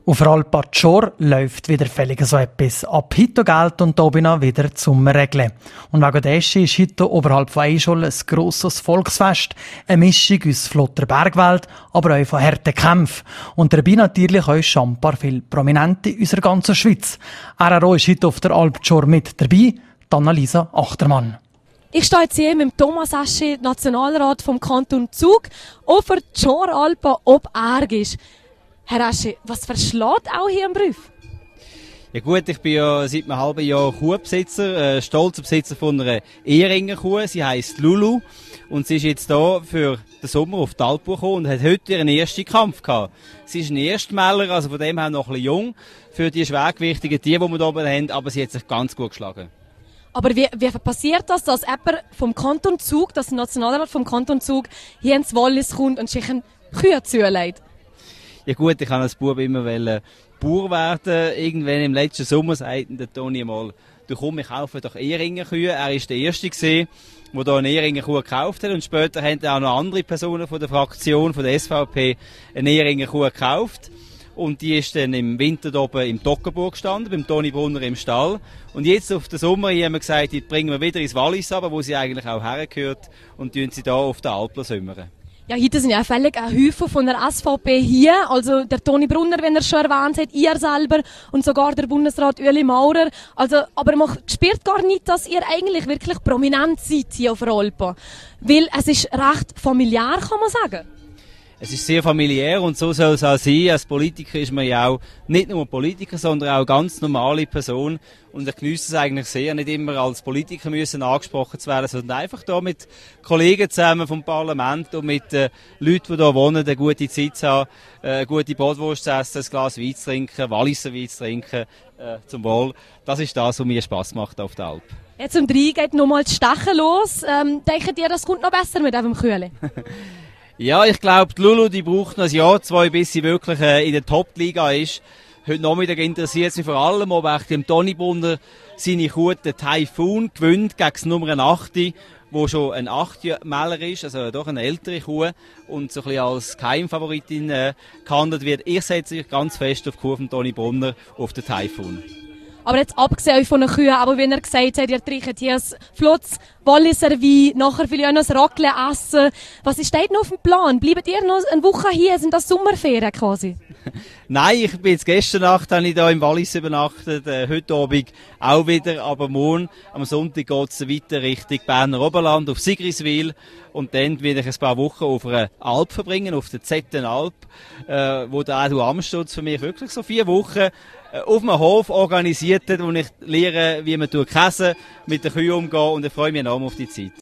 Auf der Alp Adschor läuft wieder fällig so etwas. Ab heute gilt und Tobina wieder zum Regeln. Und wegen dessen ist heute oberhalb von Eischol ein grosses Volksfest. Eine Mischung aus flotter Bergwelt, aber auch von harten Kämpfen. Und dabei natürlich auch schambar viele Prominente in unserer ganzen Schweiz. RRO ist heute auf der Alp Adschor mit dabei, Annalisa Achtermann. Ich stehe jetzt hier mit Thomas Aschi, Nationalrat vom Kanton Zug, auf der Adschor-Alpe ob Ärgisch. Herr Aschi, was verschlägt auch hier im Brief? Ja gut, ich bin ja seit einem halben Jahr Kuhbesitzer, stolzer Besitzer von einer Ehringer Kuh. Sie heisst Lulu und sie ist jetzt hier für den Sommer auf die Alp gekommen und hat heute ihren ersten Kampf gehabt. Sie ist ein Erstmäler, also von dem her noch ein bisschen jung für die schwergewichtigen Tiere, die wir hier oben haben, aber sie hat sich ganz gut geschlagen. Aber wie passiert das, dass jemand vom Kanton Zug, dass ein Nationalrat vom Kanton Zug hier ins Wallis kommt und sich eine Kühe zulegt? Ja gut, ich kann als Bub immer Bauer werden. Irgendwann im letzten Sommer sagte der Toni mal, du komm, ich kaufe doch Ehringer Kühe. Er war der Erste gewesen, der hier eine Ehringer Kuh gekauft hat. Und später haben auch noch andere Personen von der Fraktion, von der SVP, eine Ehringer Kuh gekauft. Und die ist dann im Winter hier oben im Toggenburg gestanden, beim Toni Brunner im Stall. Und jetzt auf den Sommer haben wir gesagt, die bringen wir wieder ins Wallis runter, wo sie eigentlich auch hergehört, und tun sie hier auf der Alp sümmern. Ja, heute sind ja völlig ein Häufen von der SVP hier. Also der Toni Brunner, wenn er schon erwähnt hat, ihr selber und sogar der Bundesrat Ueli Maurer. Also, aber man spürt gar nicht, dass ihr eigentlich wirklich prominent seid hier auf der Alpe. Weil es ist recht familiär, kann man sagen. Es ist sehr familiär und so soll es auch sein. Als Politiker ist man ja auch nicht nur Politiker, sondern auch eine ganz normale Person. Und ich genieße es eigentlich sehr, nicht immer als Politiker müssen angesprochen zu werden, sondern einfach da mit Kollegen zusammen vom Parlament und mit Leuten, die hier wohnen, eine gute Zeit zu haben, eine gute Bratwurst zu essen, ein Glas Wein zu trinken, Walliser Wein zu trinken, zum Wohl. Das ist das, was mir Spass macht auf der Alp. Jetzt um 3 geht nochmal das Stechen los. Denkt ihr, das kommt noch besser mit dem Kühle? Ja, ich glaube, die Lulu, die braucht noch ein Jahr, 2, bis sie wirklich in der Top-Liga ist. Heute Nachmittag interessiert sie vor allem, ob auch dem Toni Brunner seine Kuh, der Typhoon, gewinnt gegen das Nummer 8, wo schon ein 8-Mäler ist, also doch eine ältere Kuh und so ein bisschen als Geheimfavoritin gehandelt wird. Ich setze mich ganz fest auf die Kuh von Toni Brunner, auf den Typhoon. Aber jetzt abgesehen von den Kühen, aber wie er gesagt hat, ihr trinkt hier ein Flotz, Walliser Wein, nachher vielleicht auch noch ein Raclette essen. Was ist dort noch auf dem Plan? Bleibt ihr noch eine Woche hier? Sind das Sommerferien quasi? Nein, ich bin jetzt gestern Nacht habe ich da im Wallis übernachtet, heute Abend auch wieder, aber morgen, am Sonntag geht es weiter Richtung Berner Oberland, auf Sigriswil, und dann werde ich ein paar Wochen auf einer Alp verbringen, auf der Zettenalp, wo der Adu Amstutz für mich wirklich so 4 Wochen auf einem Hof organisiert hat, wo ich lehre, wie man Käse mit den Kühen umgeht, und ich freue mich enorm auf die Zeit.